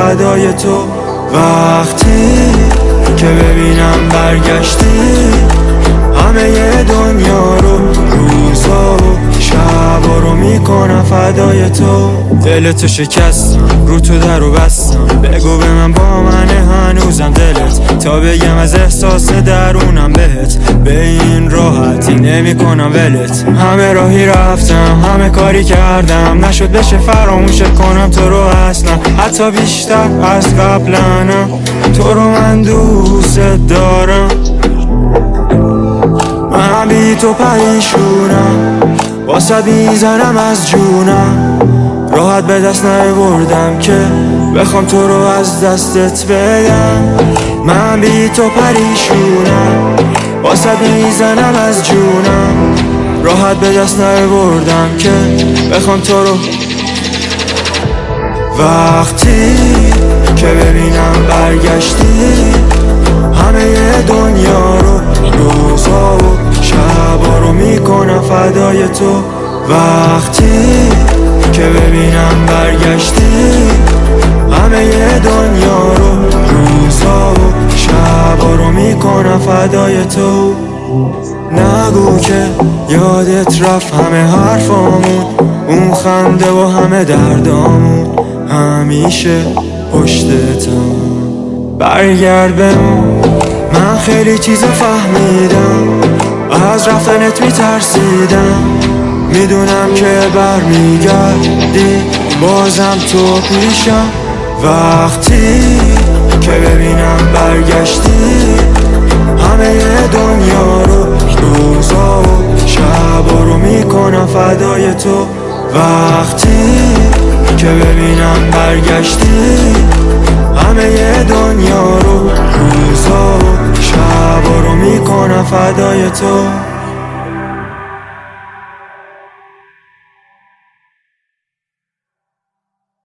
فدای تو. وقتی که ببینم برگشتی همه دنیا رو، روزا و شبا رو میکنم فدای تو. دلتو شکستم، رو تو در و بستم، بگو به من با منه هنوزم دلت، تا بگم از احساس درونم بهت، به این راحتی نمی کنم ولت. همه راهی رفتم، همه کاری کردم، نشد بشه فراموشت کنم تو رو اصلا، حتی بیشتر از قبلنم، تو رو من دوست دارم. من بی تو پریشونم، واسه میزنم از جونم، راحت به دست نیاوردم که بخوام تو رو از دستت بدم. من بی تو پریشونم، واسه میزنم از جونم، راحت به دست نیاوردم که بخوام تو رو. وقتی که ببینم برگشتی همه دنیا رو، روزا و شبا رو میکنم فدای تو. وقتی که ببینم برگشتی همه دنیا رو، روزا و شبا رو میکنم فدای تو. نگو که یادت رفت همه حرفامون، اون خنده و همه دردامون، همیشه پشتتم برگرد بمون. من خیلی چیزا فهمیدم، از رفتنت میترسیدم، میدونم که برمیگردی بازم تو پیشم. وقتی که ببینم برگشتی همه دنیا رو، روزا و شبا رو میکنم فدای تو. وقتی که ببینم برگشتی همه دنیا رو، روزا و شبا رو میکنم فدای تو.